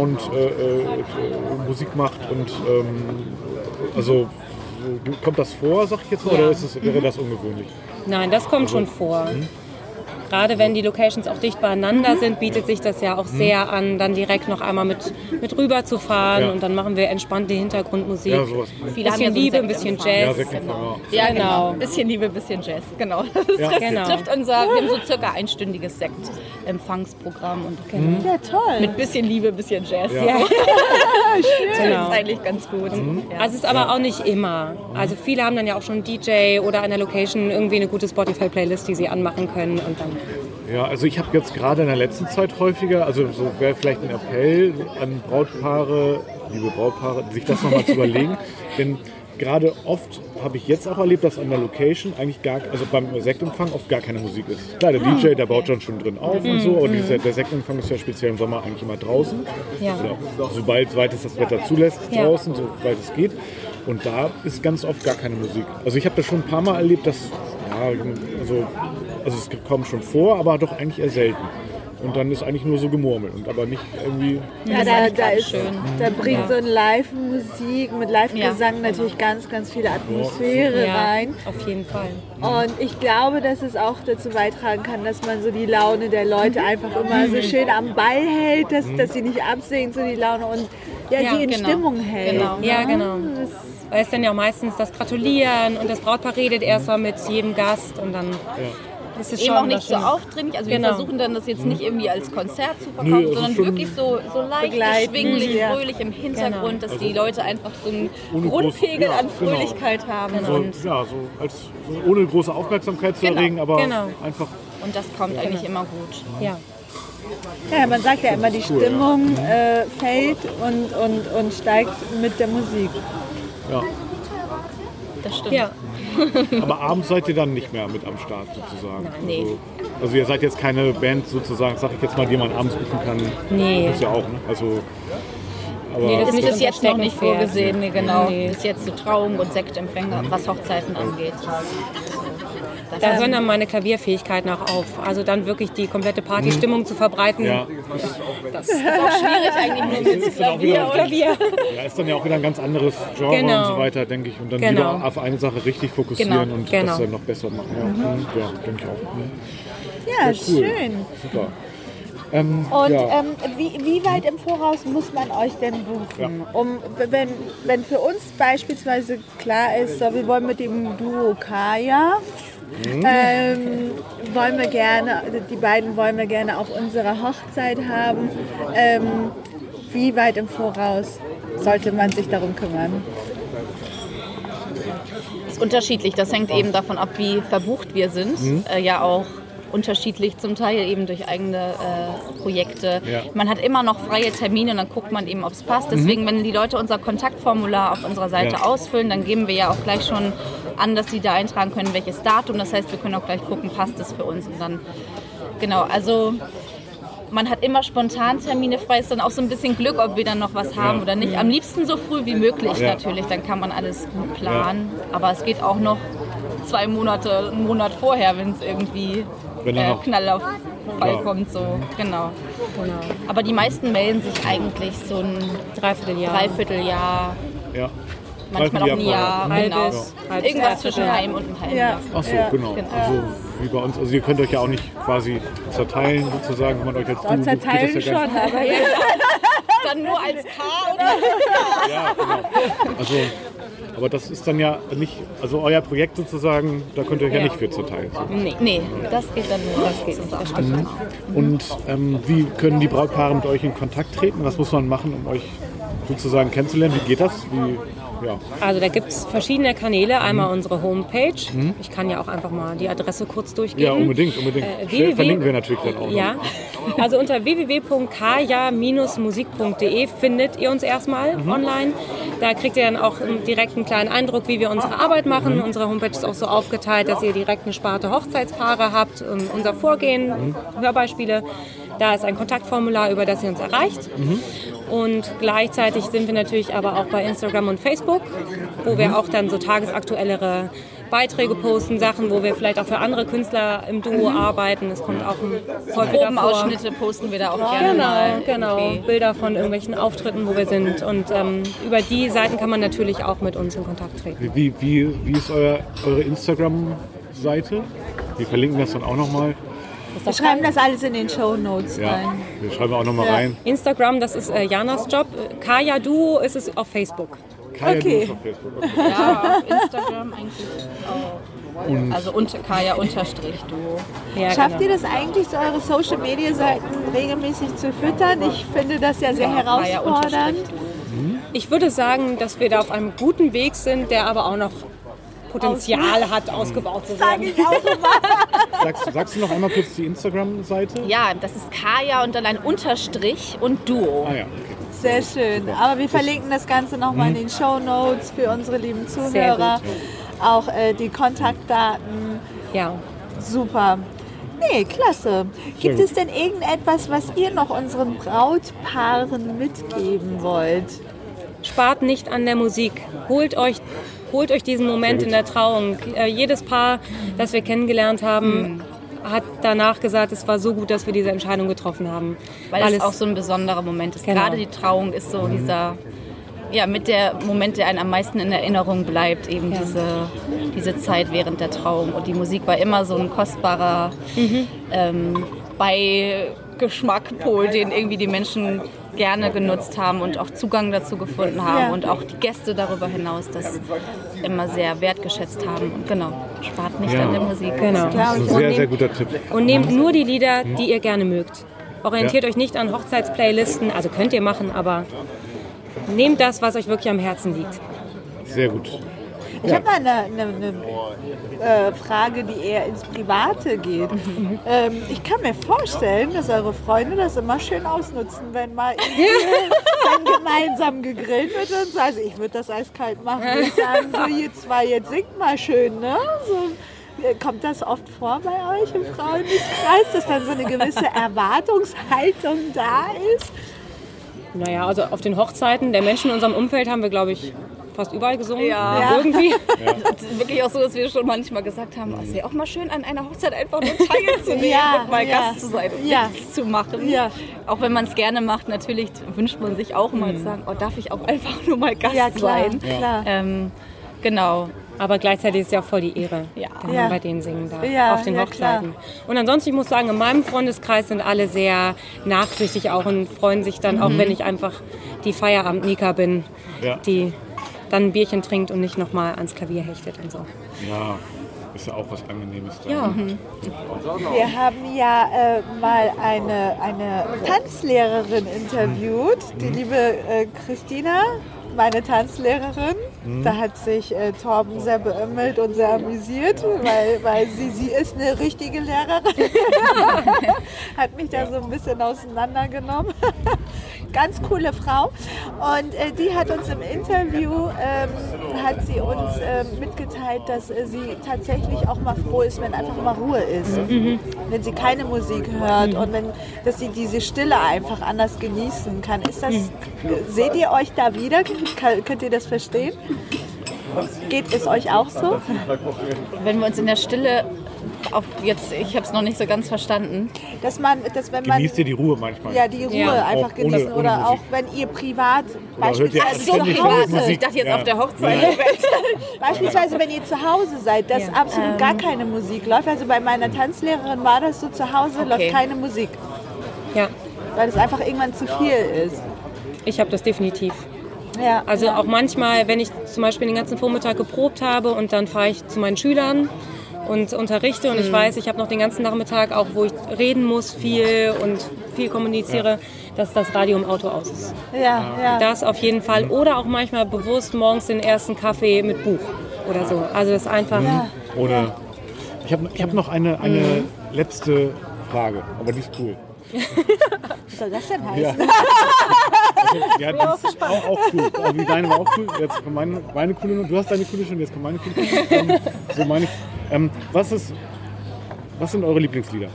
Background-Musik macht und ähm, also kommt das vor, sag ich jetzt mal, Ja. oder ist es, wäre das ungewöhnlich? nein, das kommt schon vor. Gerade wenn die Locations auch dicht beieinander Mhm. sind, bietet sich das ja auch sehr an, dann direkt noch einmal mit, mit rüber zu fahren Ja. und dann machen wir entspannte Hintergrundmusik. Ja, sowas. Viele haben Bisschen ja so einen Liebe, ein bisschen Sektempfang. Ja, Jazz. Sektempfang, ja. Ja, Genau. genau. Bisschen Liebe, bisschen Jazz. Genau. Das Ja, trifft, genau. trifft unser, wir haben so circa einstündiges Sektempfangsprogramm und Ja, toll. mit bisschen Liebe, bisschen Jazz. Ja. Ja. Das Genau. ist eigentlich ganz gut. Ja. Also es ist aber auch nicht immer. Also viele haben dann ja auch schon einen D J oder an der Location irgendwie eine gute Spotify-Playlist, die sie anmachen können und dann. Ja, also ich habe jetzt gerade in der letzten Zeit häufiger, also so wäre vielleicht ein Appell an Brautpaare, liebe Brautpaare, sich das nochmal zu überlegen. Denn gerade oft habe ich jetzt auch erlebt, dass an der Location eigentlich gar, also beim Sektempfang oft gar keine Musik ist. Klar, der D J, der baut dann schon drin auf und so, aber dieser, der Sektempfang ist ja speziell im Sommer eigentlich immer draußen. Ja. Oder sobald weit es das Wetter zulässt, Ja. draußen, soweit es geht. Und da ist ganz oft gar keine Musik. Also ich habe das schon ein paar Mal erlebt, dass, ja, also, also es kommt schon vor, aber doch eigentlich eher selten. Und dann ist eigentlich nur so gemurmelt und aber nicht irgendwie. Ja, ist da, eigentlich da, ganz ist, schön. da bringt so eine Live-Musik mit Live-Gesang Ja. natürlich ganz, ganz viel Atmosphäre rein. auf jeden Fall. Und ich glaube, dass es auch dazu beitragen kann, dass man so die Laune der Leute einfach immer so schön am Ball hält, dass, dass sie nicht absinkt, so die Laune und ja, Ja, sie in genau. Stimmung hält. Genau. Ja, ne? genau. Das, Weil es dann ja auch meistens das Gratulieren und das Brautpaar redet erst mal mit jedem Gast und dann ist es Eben schon auch nicht so das schon- aufdringlich. Also Genau. wir versuchen dann das jetzt nicht irgendwie als Konzert zu Nö, verkaufen, es ist sondern schon wirklich so, so leicht begleitend, schwinglich, ja. fröhlich im Hintergrund, dass die Leute einfach so einen Ohne groß- Grundpegel ja, an genau. Fröhlichkeit haben. So, Und, ja, so, als, so ohne große Aufmerksamkeit zu Genau, erregen, aber genau. einfach. und das kommt eigentlich immer gut. Ja. ja, man sagt ja immer, die cool, ja. Stimmung äh, fällt und, und, und steigt mit der Musik. Ja. Das stimmt. Ja. Aber abends seid ihr dann nicht mehr mit am Start sozusagen. Nee. Also, also ihr seid jetzt keine Band sozusagen, sag ich jetzt mal, die man abends buchen kann. Nee. Das ist ja auch, ne? Also, aber Nee, das Ist nicht bis unser jetzt noch nicht Steckenpferd. vorgesehen, nee, genau. Nee. Bis jetzt so Trauung und Sektempfänge, was Hochzeiten angeht. Das Da ist- hören dann meine Klavierfähigkeiten auch auf. Also dann wirklich die komplette Partystimmung zu verbreiten. ja, das ist auch schwierig eigentlich nur mit ist dann auch wieder, Klavier. ja, ist dann ja auch wieder ein ganz anderes Genre Genau. und so weiter, denke ich. Und dann Genau. wieder auf eine Sache richtig fokussieren Genau. und Genau. das dann noch besser machen. Ja, mhm. ja denke ich auch. Mhm. Ja, cool. schön. Super. Ähm, Und ja. ähm, wie, wie weit im Voraus muss man euch denn buchen? Um, wenn, wenn für uns beispielsweise klar ist, so, wir wollen mit dem Duo Kaya, ähm, wollen wir gerne, die beiden wollen wir gerne auf unserer Hochzeit haben. Ähm, wie weit im Voraus sollte man sich darum kümmern? Das ist unterschiedlich. Das hängt eben davon ab, wie verbucht wir sind. Äh, ja auch unterschiedlich, zum Teil eben durch eigene äh, Projekte. Ja. Man hat immer noch freie Termine und dann guckt man eben, ob es passt. Deswegen, wenn die Leute unser Kontaktformular auf unserer Seite Ja. ausfüllen, dann geben wir ja auch gleich schon an, dass sie da eintragen können, welches Datum. Das heißt, wir können auch gleich gucken, passt es für uns. Und dann, genau, also man hat immer spontan Termine frei. Ist dann auch so ein bisschen Glück, ob wir dann noch was haben Ja. oder nicht. Am liebsten so früh wie möglich Ja. natürlich, dann kann man alles gut planen. Aber es geht auch noch zwei Monate, einen Monat vorher, wenn es irgendwie Wenn dann äh, noch- Knall auf Fall Klar. kommt. So. Genau. Genau. Aber die meisten melden sich eigentlich so ein Dreivierteljahr. Dreivierteljahr, Ja. manchmal auch ein Jahr. vorher. Genau. Halbes, halbes, Irgendwas zwischen dreiviertel. einem und einem halben Ja. Jahr. Ach so, Ja. genau. Genau. Also wie bei uns. Also ihr könnt euch ja auch nicht quasi zerteilen sozusagen, wenn man euch als du Zerteilen geht das ja schon, gar nicht. aber ja. Dann nur als K oder? Ja, genau. Also, aber das ist dann ja nicht, also euer Projekt sozusagen, da könnt ihr euch ja, Ja. nicht für zerteilen. So. Nee, nee, das geht dann nur das geht zusammen. Und ähm, wie können die Brautpaare mit euch in Kontakt treten? Was muss man machen, um euch sozusagen kennenzulernen? Wie geht das? Wie, ja. Also da gibt es verschiedene Kanäle. Einmal unsere Homepage. Ich kann ja auch einfach mal die Adresse kurz durchgeben. ja, unbedingt, unbedingt. Äh, Schön, verlinken wir natürlich dann auch. Ja, also unter w w w punkt kaya Bindestrich musik punkt d e findet ihr uns erstmal online. Da kriegt ihr dann auch direkt einen kleinen Eindruck, wie wir unsere Arbeit machen. Unsere Homepage ist auch so aufgeteilt, dass ihr direkt eine Sparte Hochzeitspaare habt, um unser Vorgehen, Hörbeispiele. Da ist ein Kontaktformular, über das ihr uns erreicht. Und gleichzeitig sind wir natürlich aber auch bei Instagram und Facebook, wo wir auch dann so tagesaktuellere Beiträge posten, Sachen, wo wir vielleicht auch für andere Künstler im Duo arbeiten. Das kommt auch häufiger vor. Probenausschnitte posten wir da auch gerne Genau, mal. genau. irgendwie. Bilder von irgendwelchen Auftritten, wo wir sind. Und ähm, über die Seiten kann man natürlich auch mit uns in Kontakt treten. Wie, wie, wie ist euer, eure Instagram-Seite? Wir verlinken das dann auch nochmal. Wir schreiben das alles in den Shownotes Ja, rein. wir schreiben auch nochmal Ja. rein. Instagram, das ist äh, Janas Job. Kaya Duo ist es auf Facebook. Kaya, Okay. du bist auf Facebook. Okay. Ja, auf Instagram eigentlich auch. Und Also unter Kaya unterstrich Duo. Ja, Schafft genau. ihr das eigentlich, so eure Social-Media-Seiten regelmäßig zu füttern? Ich finde das ja sehr Kaya herausfordernd. unterstrich Duo. Ich würde sagen, dass wir da auf einem guten Weg sind, der aber auch noch Potenzial hat, ausgebaut zu Sag werden. ich auch immer. sagst, sagst du noch einmal kurz die Instagram-Seite? Ja, das ist Kaya und dann ein Unterstrich und Duo. Ah ja, okay. Sehr schön. Aber wir verlinken das Ganze nochmal in den Shownotes für unsere lieben Zuhörer. Auch äh, die Kontaktdaten. Ja. Super. Nee, klasse. Gibt gut. es denn irgendetwas, was ihr noch unseren Brautpaaren mitgeben wollt? Spart nicht an der Musik. Holt euch, holt euch diesen Moment in der Trauung. Äh, jedes Paar, das wir kennengelernt haben, hat danach gesagt, es war so gut, dass wir diese Entscheidung getroffen haben. Weil es auch so ein besonderer Moment ist. Genau. Gerade die Trauung ist so dieser, ja, mit der Moment, der einen am meisten in Erinnerung bleibt, eben Ja. diese, diese Zeit während der Trauung. Und die Musik war immer so ein kostbarer ähm, Beigeschmackpol, den irgendwie die Menschen gerne genutzt haben und auch Zugang dazu gefunden haben Ja. und auch die Gäste darüber hinaus das immer sehr wertgeschätzt haben. Und genau, spart nicht Ja. an der Musik. Genau. Das ist ein Und sehr, nehmt- sehr guter Tipp. Und nehmt nur die Lieder, die ihr gerne mögt. Orientiert Ja. euch nicht an Hochzeitsplaylisten, also könnt ihr machen, aber nehmt das, was euch wirklich am Herzen liegt. Sehr gut. Ich habe mal eine, eine, eine äh, Frage, die eher ins Private geht. Ähm, ich kann mir vorstellen, dass eure Freunde das immer schön ausnutzen, wenn mal irgendwie dann gemeinsam gegrillt wird und so. Also ich würde das eiskalt machen. Ich sagen, so ihr zwei, jetzt singt mal schön, ne? So, äh, kommt das oft vor bei euch im Freundeskreis, dass dann so eine gewisse Erwartungshaltung da ist? Naja, also auf den Hochzeiten der Menschen in unserem Umfeld haben wir, glaube ich, fast überall gesungen. Ja. Irgendwie. Es ist wirklich auch so, dass wir schon manchmal gesagt haben, es wäre auch mal schön, an einer Hochzeit einfach nur teilzunehmen Ja, und mal ja. Gast zu sein und Ja. nichts zu machen. Ja. Auch wenn man es gerne macht, natürlich wünscht man sich auch mal zu sagen, oh, darf ich auch einfach nur mal Gast Ja, klar. sein. klar. Ähm, genau. Aber gleichzeitig ist es ja auch voll die Ehre, Ja. wenn Ja. man bei denen singen darf, Ja, auf den ja, Hochzeiten. Und ansonsten, ich muss sagen, in meinem Freundeskreis sind alle sehr nachsichtig auch und freuen sich dann, auch wenn ich einfach die Feierabend-Nika bin, Ja. die dann ein Bierchen trinkt und nicht nochmal ans Klavier hechtet und so. Ja, ist ja auch was Angenehmes da. Ja. Wir haben ja äh, mal eine, eine Tanzlehrerin interviewt, die liebe äh, Christina, meine Tanzlehrerin. Da hat sich äh, Torben sehr beömmelt und sehr amüsiert, weil, weil sie, sie ist eine richtige Lehrerin. Hat mich da so ein bisschen auseinandergenommen. Ganz coole Frau. Und äh, die hat uns im Interview, ähm, hat sie uns ähm, mitgeteilt, dass äh, sie tatsächlich auch mal froh ist, wenn einfach mal Ruhe ist. Wenn sie keine Musik hört und wenn, dass sie diese Stille einfach anders genießen kann. Ist das, seht ihr euch da wieder? Kann, könnt ihr das verstehen? Geht es euch auch so? Wenn wir uns in der Stille auf jetzt, ich habe es noch nicht so ganz verstanden. Dass man, dass wenn man... Genießt ihr die Ruhe manchmal? Ja, die Ruhe Ja. einfach Auch genießen. ohne- ohne Oder Musik. auch wenn ihr privat Oder hört ihr beispielsweise zu ständig Hause... Musik? Ich dachte jetzt Ja. auf der Hochzeit. Ja. Beispielsweise, wenn ihr zu Hause seid, dass Ja. absolut gar keine Musik läuft. Also bei meiner Tanzlehrerin war das so, zu Hause Okay. läuft keine Musik. Ja, Weil es einfach irgendwann zu viel ist. ich habe das definitiv. Ja. Also ja. auch manchmal, wenn ich zum Beispiel den ganzen Vormittag geprobt habe und dann fahre ich zu meinen Schülern und unterrichte und ich weiß, ich habe noch den ganzen Nachmittag, auch wo ich reden muss viel und viel kommuniziere, dass das Radio im Auto aus ist. Ja, ja. Das auf jeden Fall. Oder auch manchmal bewusst morgens den ersten Kaffee mit Buch oder so. Also das ist einfach... Oder ich habe ich hab noch eine, eine letzte Frage, aber die ist cool. Was soll das denn heißen? Ja. Also, ja, das ist auch, auch cool. Auch wie deine war auch cool. Jetzt kommt meine, meine coole. Du hast deine coole schon, jetzt kommt meine coole. Ähm, so meine ich. Ähm, was, ist, was sind eure Lieblingslieder?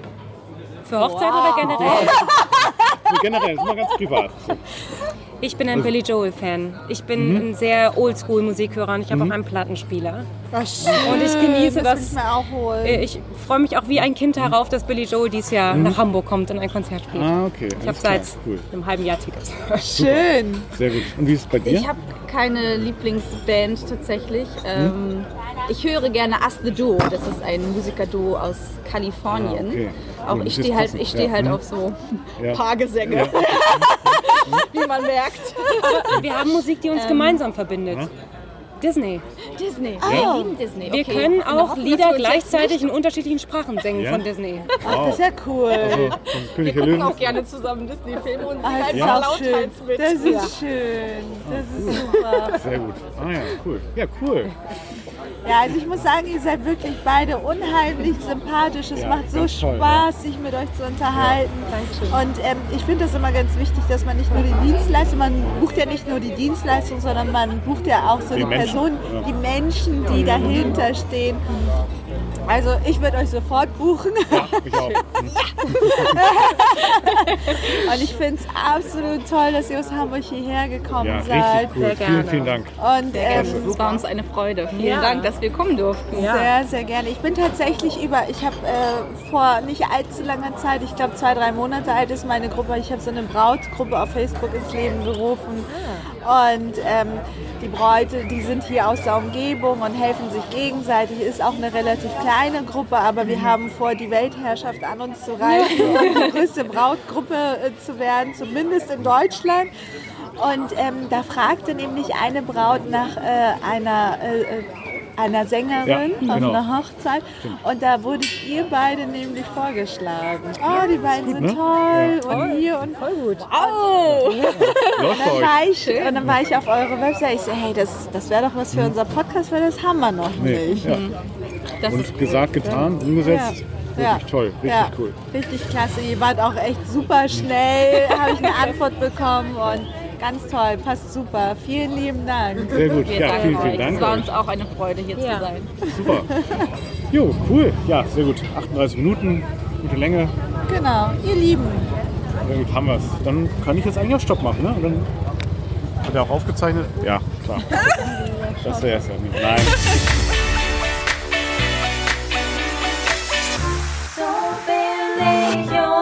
Für Hochzeit oder generell? So generell, immer ganz privat. So. Ich bin ein Billy Joel-Fan. Ich bin ein sehr Oldschool-Musikhörer und ich habe auch einen Plattenspieler. Ach, schön. Und ich genieße das. das. will ich mir auch holen. Äh, Ich freue mich auch wie ein Kind darauf, dass Billy Joel dieses Jahr nach Hamburg kommt und ein Konzert spielt. Ah, okay. Ich habe alles klar. seit Cool. einem halben Jahr Tickets. Schön. Sehr gut. Und wie ist es bei dir? Ich habe keine Lieblingsband tatsächlich. Ähm, ich höre gerne Us the Duo. Das ist ein Musikerduo aus Kalifornien. Ah, okay. Auch Cool, ich das ist stehe halt, passend. ich steh Ja. halt Mhm. auf so Ja. Paargesänge, Ja. wie man merkt. Wir haben Musik, die uns gemeinsam verbindet. Ja. Disney. Disney. Oh. Wir lieben Disney. Wir Okay. können In der auch Hoffnung, Lieder dass wir uns jetzt gleichzeitig nicht- in unterschiedlichen Sprachen singen Ja? von Disney. Ach, das ist ja cool. Also, vom König Wir der gucken Löwen. auch gerne zusammen Disney-Filme und Ah, singen das ist einfach auch schön. lauthals mit. Das ist schön. Das ist super. Sehr gut. Ah ja, cool. Ja, cool. Ja, also ich muss sagen, ihr seid wirklich beide unheimlich sympathisch. Es Ja, macht so ganz toll, Spaß, sich mit euch zu unterhalten. Und ähm, ich finde das immer ganz wichtig, dass man nicht nur die Dienstleistung, man bucht ja nicht nur die Dienstleistung, sondern man bucht ja auch so Die die, Menschen, Person, ja. die Menschen, die dahinter stehen. Also ich würde euch sofort buchen. Ja, ich auch. Und ich finde es absolut toll, dass ihr aus Hamburg hierher gekommen Ja, seid. richtig cool. Sehr Vielen, gerne. vielen Dank. Und ähm, Es war uns eine Freude. Vielen Ja. Dank, dass wir kommen durften. Sehr, sehr gerne. Ich bin tatsächlich über, ich habe äh, vor nicht allzu langer Zeit, ich glaube zwei, drei Monate alt ist meine Gruppe, ich habe so eine Brautgruppe auf Facebook ins Leben gerufen. Und ähm, die Bräute, die sind hier aus der Umgebung und helfen sich gegenseitig. Ist auch eine relativ kleine Gruppe, aber wir haben vor, die Weltherrschaft an uns zu reißen und die größte Brautgruppe äh, zu werden, zumindest in Deutschland. Und ähm, da fragte nämlich eine Braut nach äh, einer, äh, einer Sängerin Ja, auf genau. einer Hochzeit. Und da wurdet ihr beide nämlich vorgeschlagen. Oh, die beiden sind ne? toll und hier und voll gut. Oh! Läuft bei Dann euch. war ich, und dann war ich auf eure Website. Ich so, hey, das, das wäre doch was für unser Podcast, weil das haben wir noch Nee, nicht. ja. Das ist Und gesagt, getan, umgesetzt. Ja. Richtig toll, richtig Ja, cool. richtig klasse. Ihr wart auch echt super schnell, habe ich eine Antwort bekommen und ganz toll, passt super. Vielen lieben Dank. Sehr gut. Wir Ja, danken vielen, euch. vielen Dank. Es war euch. uns auch eine Freude, hier Ja. zu sein. Super. Jo, cool. Ja, sehr gut. achtunddreißig Minuten, gute Länge. Genau, ihr Lieben. Sehr gut, haben wir es. Dann kann ich jetzt eigentlich auch Stopp machen, ne? Und dann wird er auch aufgezeichnet. Ja, klar. Das wäre es ja nicht. Nein. So will ich